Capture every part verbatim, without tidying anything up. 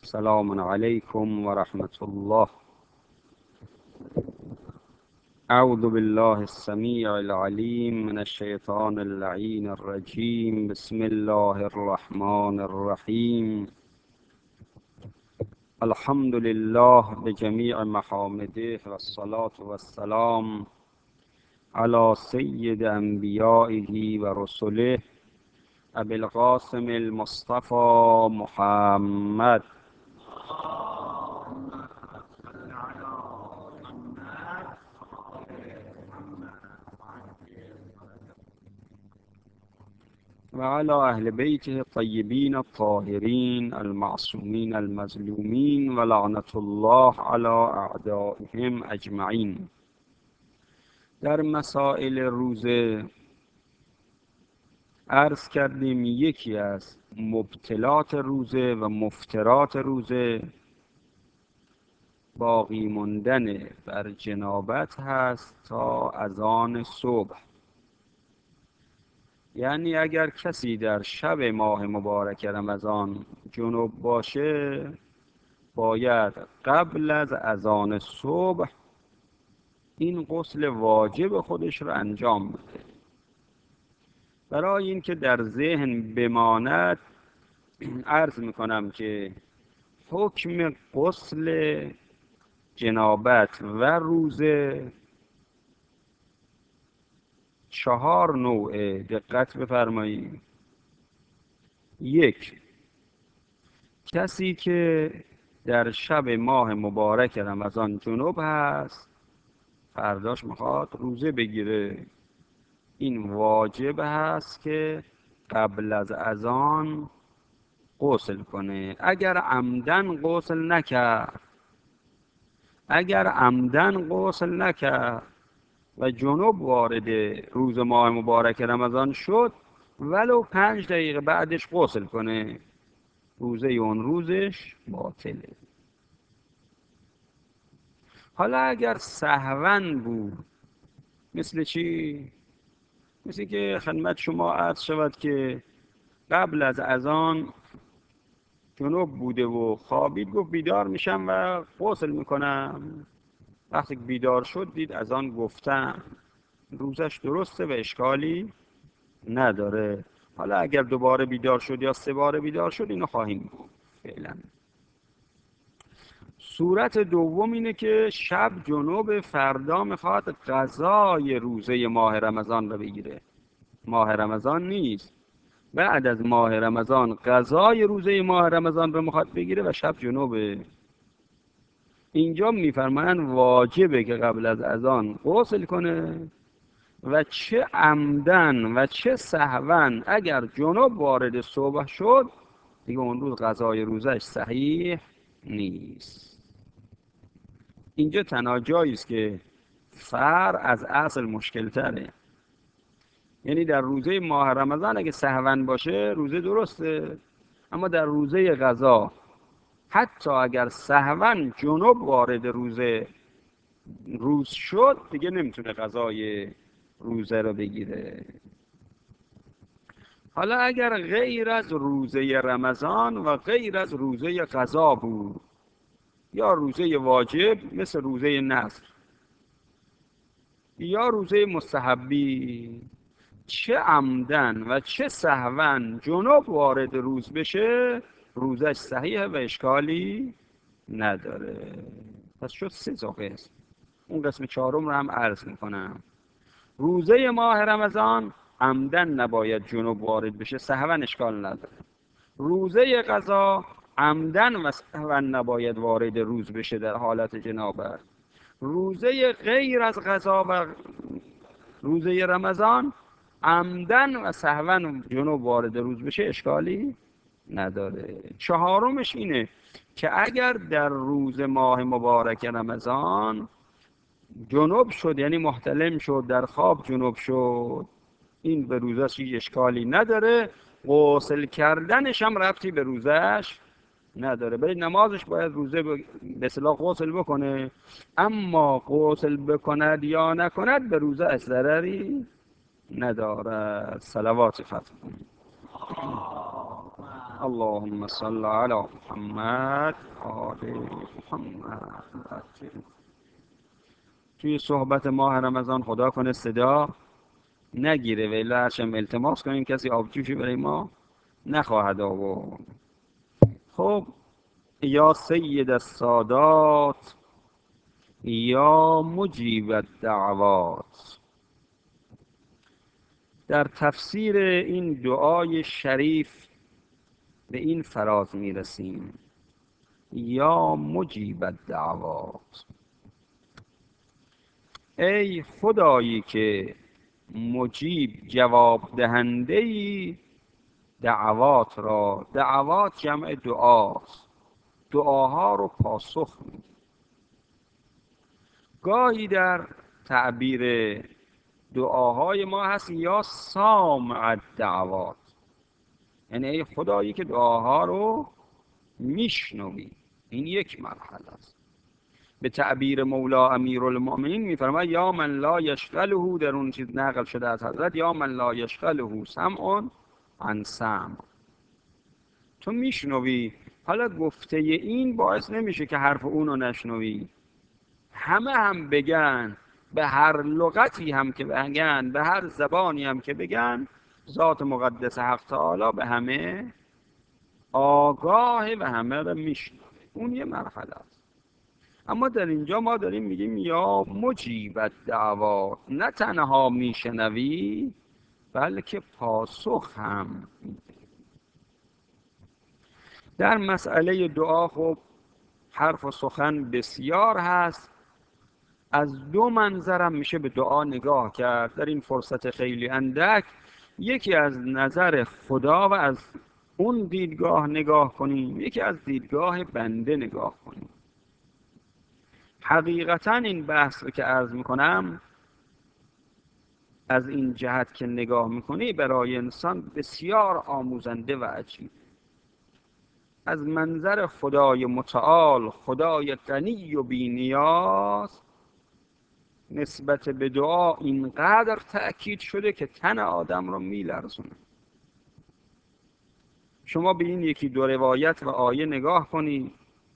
السلام عليكم ورحمة الله. أعوذ بالله السميع العليم من الشيطان اللعين الرجيم. بسم الله الرحمن الرحيم. الحمد لله بجميع محامده والصلاة والسلام على سيد أنبيائه ورسله أبي القاسم المصطفى محمد. وعلى أهل بيته الطيبين الطاهرين المعصومين المظلومين ولعنة الله على أعدائهم أجمعين. در مسائل روزه عرض کردیم یکی از مبطلات روزه و مفترات روزه باقی موندن بر جنابت هست تا اذان صبح. یعنی اگر کسی در شب ماه مبارک رمضان جنوب باشه باید قبل از اذان صبح این غسل واجب خودش رو انجام بده. برای اینکه در ذهن بماند عرض میکنم که حکم غسل جنابت و روزه چهار نوعه. دقت بفرمایید. یک، کسی که در شب ماه مبارک رمضان جنوب هست فرداش میخواد روزه بگیره، این واجب هست که قبل از اذان غسل کنه. اگر عمدن غسل نکرد اگر عمدن غسل نکرد و جنوب وارد روز ماه مبارک رمضان شد ولو پنج دقیقه بعدش غسل کنه، روزه اون روزش باطله. حالا اگر سهون بود، مثل چی؟ مثل که خدمت شما عرض شود که قبل از اذان جنوب بوده و خوابید، گفت بیدار میشم و غسل میکنم. وقتی بیدار شد دید اذان گفتم، روزش درسته و اشکالی نداره. حالا اگر دوباره بیدار شد یا سه بار بیدار شد اینو خواهیم گفت فعلا. صورت دوم اینه که شب جنوب، فردا میخواد قضای روزه ماه رمضان رو بگیره. ماه رمضان نیست، بعد از ماه رمضان قضای روزه ماه رمضان رو میخواد بگیره و شب جنوبه. اینجا میفرمایند واجبه که قبل از اذان غسل کنه و چه عمدن و چه سهون اگر جنوب وارد صبح شد دیگه اون روز قضای روزش صحیح نیست. اینجا تنها جایی است که فر از اصل مشکل تره. یعنی در روزه ماه رمضان اگه سهون باشه روزه درسته، اما در روزه قضا حتی اگر سهون جنوب وارد روزه روز شد دیگه نمیتونه قضای روزه رو بگیره. حالا اگر غیر از روزه رمضان و غیر از روزه قضا بود یا روزه واجب مثل روزه نذر یا روزه مستحبی، چه عمدن و چه سهون جنوب وارد روز بشه روزش صحیحه و اشکالی نداره. پس شد سه تا قسم. اون قسم چهارم رو هم عرض میکنم. روزه ماه رمضان عمدن نباید جنوب وارد بشه، سهون اشکال نداره. روزه قضا عمدن و سهون نباید وارد روز بشه در حالت جنابت. روزه غیر از قضا و روزه رمضان عمدن و سهون جنوب وارد روز بشه اشکالی نداره. چهارمش اینه که اگر در روز ماه مبارک رمضان جنوب شد، یعنی محتلم شد، در خواب جنوب شد، این به روزش اشکالی نداره، غسل کردنش هم ربطی به روزش نداره. برای نمازش باید روزه به اصطلاح غسل بکنه، اما غسل بکند یا نکند به روزه اش ضرری نداره. صلوات فتح. اللهم صل علی محمد آل محمد. توی صحبت ماه رمضان خدا کنه صدا نگیره، ولی هرچند التماس کنیم کسی آبجوشی برای ما نخواهد آورد. خب یا سید السادات یا مجیب الدعوات، در تفسیر این دعای شریف به این فراز میرسیم: یا مجیب الدعوات، ای خدایی که مجیب جواب دهنده‌ای دعوات را. دعوات جمع دعاست، دعاها رو پاسخ میدی. گاهی در تعبیر دعاهای ما هست یا سامع الدعوات، یعنی ای خدایی که دعاها رو میشنوی. این یک مرحله است. به تعبیر مولا امیرالمؤمنین میفرماید یا من لا یشغله، در اون چیز نقل شده از حضرت، یا من لا یشغله سمع عن سمع، تو میشنوی. حالا گفته این باعث نمیشه که حرف اونو نشنوی. همه هم بگن، به هر لغتی هم که بگن، به هر زبانی هم که بگن، ذات مقدس حق تعالی به همه آگاه و همه رو میشنوه. اون یه مرحله است. اما در اینجا ما داریم میگیم یا مجیب الدعوات، نه تنها میشنوی بلکه پاسخ هم میدی. در مسئله دعا خب حرف و سخن بسیار هست. از دو منظرم میشه به دعا نگاه کرد در این فرصت خیلی اندک. یکی از نظر خدا و از اون دیدگاه نگاه کنیم، یکی از دیدگاه بنده نگاه کنیم. حقیقتا این بحث رو که عرض میکنم از این جهت که نگاه میکنی برای انسان بسیار آموزنده و عجیب. از منظر خدای متعال، خدای غنی و بی‌نیاز، نسبت به دعا اینقدر تأکید شده که تن آدم رو میلرزونه. شما به این یکی دو روایت و آیه نگاه کنید.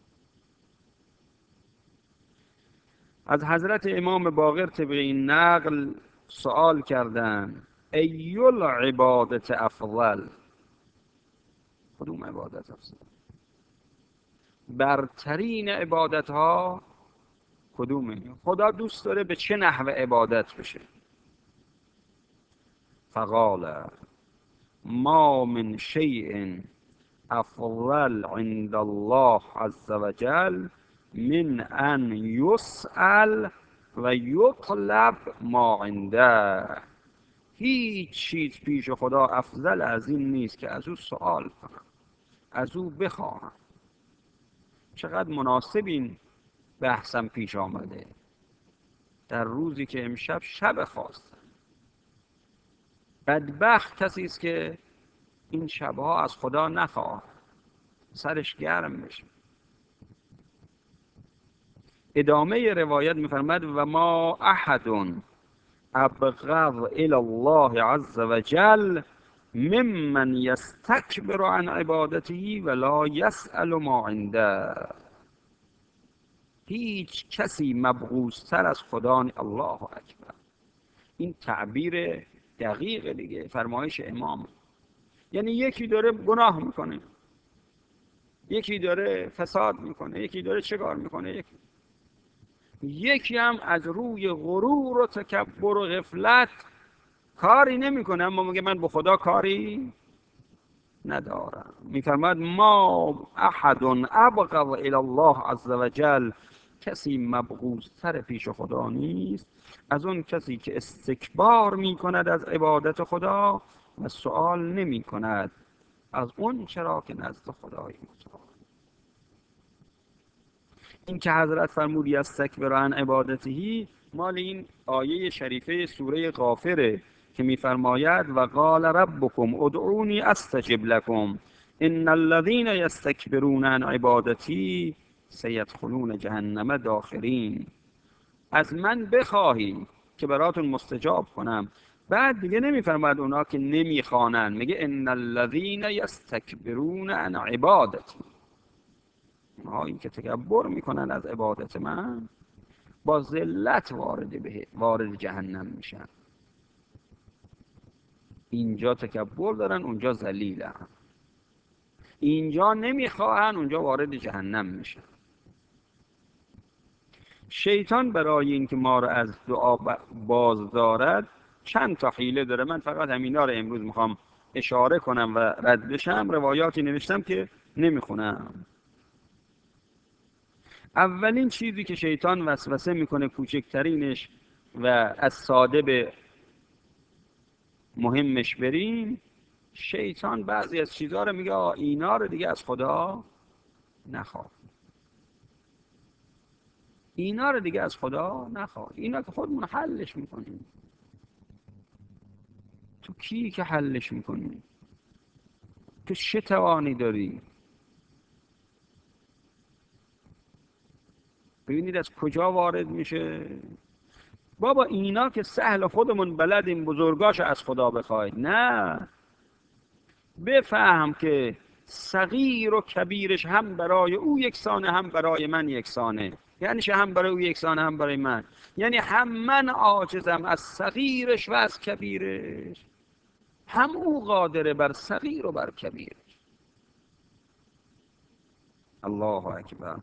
از حضرت امام باقر طبق این نقل سوال کردن ای العبادت افضل، کدوم عبادت افضل؟ برترین عبادت ها کدومه؟ خدا دوست داره به چه نحو عبادت بشه؟ فقال ما من شیء افضل عند الله عز وجل من ان یسأل و یطلب ما عنده. هیچ چیز پیش خدا افضل از این نیست که از او سوال کنم، از او بخواهم. چقدر مناسب این بحثم پیش آمده در روزی که امشب شب خواست. بدبخت کسی است که این شبها از خدا نخواه، سرش گرم بشه. ادامه روایت میفرماد و ما احد ابغض الی الله عز وجل ممن یستکبر عن عبادته ولا یسأل ما عنده. هیچ کسی مبغوض‌تر از خدا نی... الله اکبر. این تعبیر دقیق دیگه، فرمایش امام. یعنی یکی داره گناه میکنه، یکی داره فساد میکنه، یکی داره چه کار میکنه، یکی یکی هم از روی غرور و تکبر و غفلت کاری نمیکنه، اما میگه من به خدا کاری ندارم. میفرماد ما احد ابغض الی الله عز وجل، کسی مبغوض‌تر پیش خدا نیست از اون کسی که استکبار میکند از عبادت خدا و سؤال نمیکند از اون چرا که نزد خدای متعال. این که حضرت فرمودی استکبر عن عبادتهی مال این آیه شریفه سوره غافره که میفرماید و قال ربکم ادعونی استجب لکم ان الذین یستکبرون عن عبادتی سیدخلون جهنم داخرین. از من بخواهید که براتون مستجاب کنم، بعد دیگه نمیفرماد اونا که نمیخوانن، میگه ان الذین یستکبرون عن عبادتی، اونها این که تکبر میکنن از عبادت من با ذلت وارد به وارد جهنم میشن. اینجا تکبر دارن، اونجا ذلیلن، اینجا نمیخواهن، اونجا وارد جهنم میشن. شیطان برای اینکه ما رو از دعا باز دارد چند تا حیله داره. من فقط همینا رو امروز میخوام اشاره کنم و رد بشم. روایاتی نوشتم که نمیخونم. اولین چیزی که شیطان وسوسه میکنه، کوچکترینش و از ساده به مهمش بریم، شیطان بعضی از چیزها رو میگه اینا رو دیگه از خدا نخواه، اینا رو دیگه از خدا نخواه، اینا که خودمون حلش میکنیم. تو کی که حلش میکنی؟ تو چه توانی داری؟ ببینید از کجا وارد میشه. بابا اینا که سهل خودمون بلدیم بزرگاش از خدا بخواید، نه، بفهم که صغیر و کبیرش هم برای او یکسانه هم برای من یکسانه. یعنی چه هم برای او یکسانه هم برای من؟ یعنی هم من عاجزم از صغیرش و از کبیرش، هم او قادره بر صغیر و بر کبیر. الله اکبر.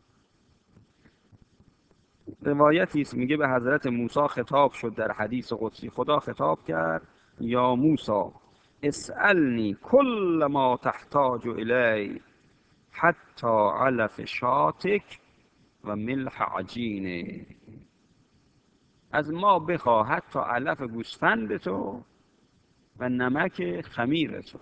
روایتی است میگه به حضرت موسی خطاب شد در حدیث قدسی. خدا خطاب کرد یا موسی اسألنی کل ما تحتاج الی حتی علف شاتک و ملح عجینه. از ما بخواه حتی علف گوسفند تو و نمک خمیر تو.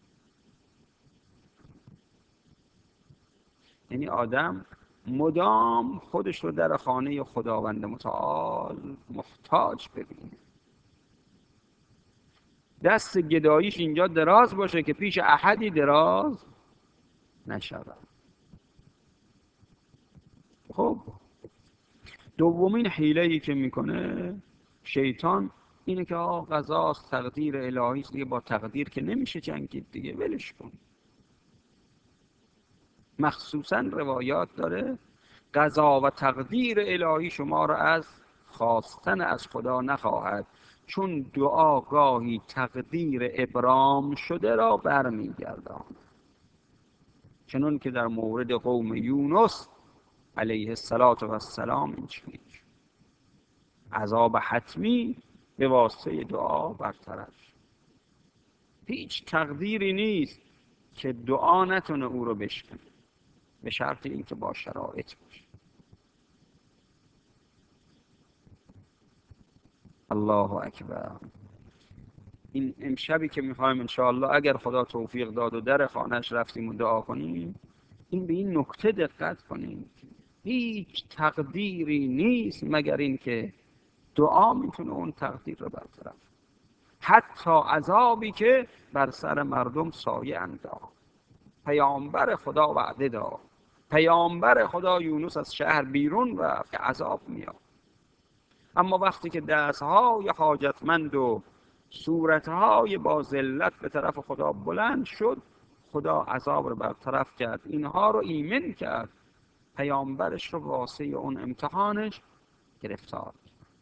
یعنی آدم مدام خودش رو در خانه خداوند متعال محتاج ببینه، دست گداییش اینجا دراز باشه که پیش احدی دراز نشود. خب دومین حیله‌ای که میکنه شیطان اینه که آه قضاست، تقدیر الهی است، دیگه با تقدیر که نمیشه جنگید، دیگه ولش کن. مخصوصا روایات داره قضا و تقدیر الهی شما را از خواستن از خدا نخواهد، چون دعا گاهی تقدیر ابرام شده را برمیگرداند. چنون که در مورد قوم یونس علیه السلام این چنین عذاب حتمی به واسطه دعا برطرف. هیچ تقدیری نیست که دعا نتونه او رو بشکنه، به شرط اینکه با شرایط باشه. الله اکبر. این امشبی که میخوایم انشاءالله اگر خدا توفیق داد و در خانهش رفتیم و دعا کنیم، این به این نکته دقت کنیم، هیچ تقدیری نیست مگر این که دعا میتونه اون تقدیر رو برطرف. حتی عذابی که بر سر مردم سایه انداخت، پیامبر خدا وعده داد، پیامبر خدا یونس از شهر بیرون رفت که عذاب میاد، اما وقتی که دستهای حاجتمند و صورتهای با ذلت به طرف خدا بلند شد، خدا عذاب رو برطرف کرد، اینها رو ایمن کرد، پیامبرش رو واسه اون امتحانش گرفتار.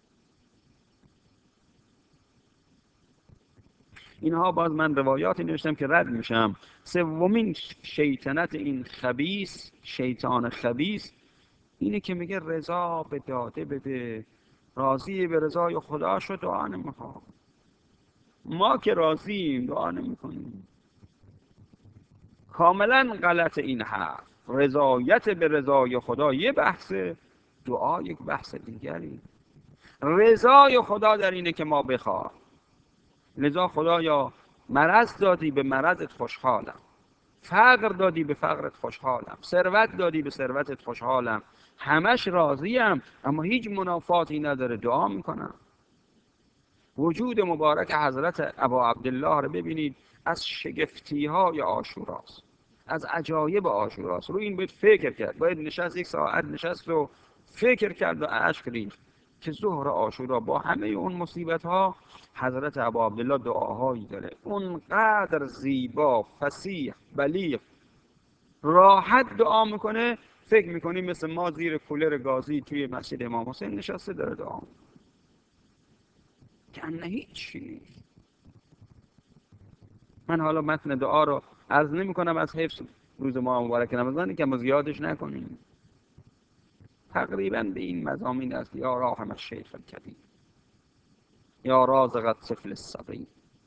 اینها باز من روایاتی نوشتم که رد میشم. سومین شیطنت این خبیث، شیطان خبیث، اینه که میگه رضا به داده بده، راضی به رضای خدا شو، دعا نمیخواد. ما که راضیم دعا نمیکنیم. کاملا غلط این حرف. رضایت به رضای خدا یه بحثه، دعا یک بحث دیگری. رضای خدا در اینه که ما بخواه. لذا خدایا مرض دادی به مرضت خوشحالم، فقر دادی به فقرت خوشحالم، ثروت دادی به ثروتت خوشحالم، همش راضیم، اما هیچ منافاتی نداره، دعا میکنم. وجود مبارک حضرت ابا عبدالله رو ببینید، از شگفتی های عاشوراست، از عجایب عاشوراست. رو این باید فکر کرد، باید نشست یک ساعت نشست و فکر کرد و اشک ریخت. که ظهر عاشورا با همه اون مصیبت ها حضرت ابا عبدالله دعاهایی داره اونقدر زیبا، فصیح، بلیغ، راحت دعا میکنه فکر میکنی مثل ما زیر کولر گازی توی مسجد امام حسین نشسته داره دعا کنه هیچی. من حالا متن دعا رو عرض نمی کنم از حفظ روز ما مبارک رمضان که ما زیادش نکنیم. تقریبا به این مضامین است: یا راحم الشیخ الکبیر، یا رازق الطفل الصغیر.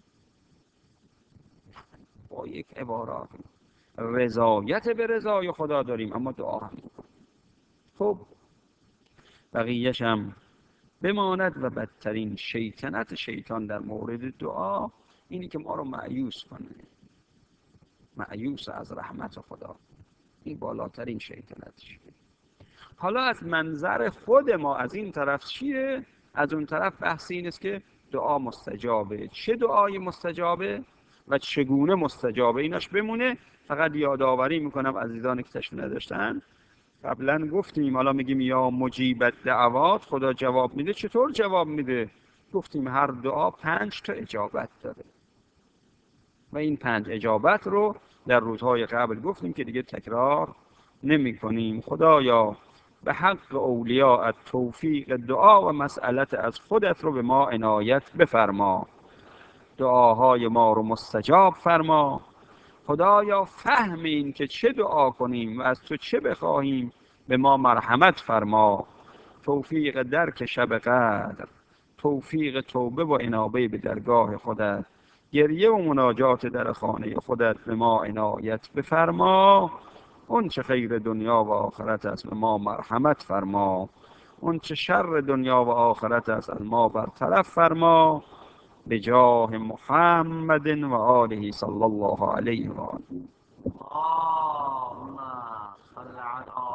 با یک عبارات رضایت به رضای خدا داریم اما دعا هم میکنیم. خب بقیه‌ش هم بماند و بدترین شیطنت شیطان در مورد دعا اینی که ما رو مایوس کنه، مایوس از رحمت خدا. این بالاترین شیطنتش. حالا از منظر خود ما از این طرف چیه؟ از اون طرف بحث این است که دعا مستجابه. چه دعای مستجابه و چگونه مستجابه ایناش بمونه. فقط یادآوری میکنم عزیزان که تشریف نداشتن، قبلا گفتیم حالا میگیم یا مجیب الدعوات، خدا جواب میده. چطور جواب میده؟ گفتیم هر دعا پنج تا اجابت داره و این پنج اجابت رو در روزهای قبل گفتیم که دیگه تکرار نمی کنیم. خدایا به حق اولیاء توفیق دعا و مسئلت از خودت رو به ما عنایت بفرما، دعاهای ما رو مستجاب فرما. خدایا فهم این که چه دعا کنیم و از تو چه بخواهیم به ما مرحمت فرما، توفیق درک شب قدر، توفیق توبه و انابه به درگاه خودت، گریه و مناجات در خانه خودت به ما عنایت بفرما. اون چه خیر دنیا و آخرت است به ما مرحمت فرما، اون چه شر دنیا و آخرت است از ما برطرف فرما. به جاه محمد و آله صلی الله علیه و آله.